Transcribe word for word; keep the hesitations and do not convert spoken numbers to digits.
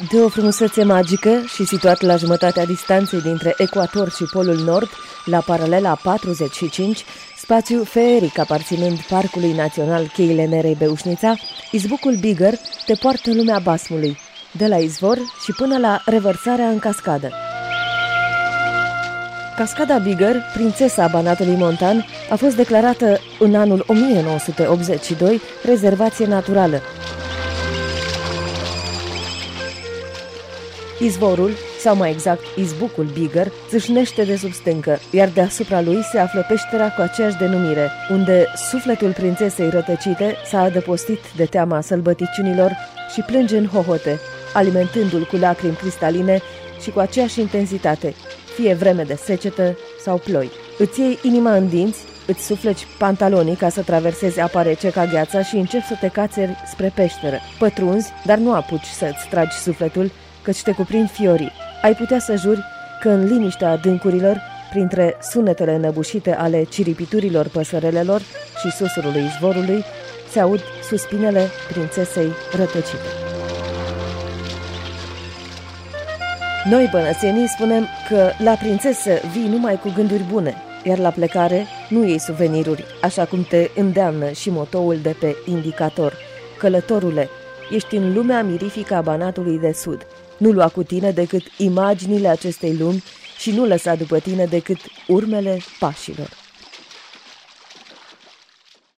De o frumusețe magică și situat la jumătatea distanței dintre ecuator și polul nord, la paralela patruzeci și cinci, spațiu feeric aparținând Parcului Național Cheile Nerei Beușnița, izbucul Bigger te poartă în lumea basmului, de la izvor și până la revărsarea în cascadă. Cascada Bigger, prințesa Banatului Montan, a fost declarată în anul o mie nouă sute optzeci și doi rezervație naturală. Izvorul, sau mai exact izbucul Bigger, țâșnește de sub stâncă, iar deasupra lui se află peștera cu aceeași denumire, unde sufletul prințesei rătăcite s-a adăpostit de teama sălbăticiunilor și plânge în hohote, alimentându-l cu lacrimi cristaline și cu aceeași intensitate, fie vreme de secetă sau ploi. Îți iei inima în dinți, îți sufleci pantalonii ca să traversezi apa rece ca gheața și începi să te cațeri spre peșteră. Pătrunzi, dar nu apuci să-ți tragi sufletul, căci te cuprind fiorii. Ai putea să juri că în liniștea adâncurilor, printre sunetele înăbușite ale ciripiturilor păsărelelor și susurului izvorului, se aud suspinele prințesei rătăcite. Noi, bănățenii, spunem că la prințesă vii numai cu gânduri bune, iar la plecare nu iei suveniruri, așa cum te îndeamnă și motoul de pe indicator. Călătorule, ești în lumea mirifică a Banatului de Sud. Nu lua cu tine decât imaginile acestei lumi și nu lăsa după tine decât urmele pașilor.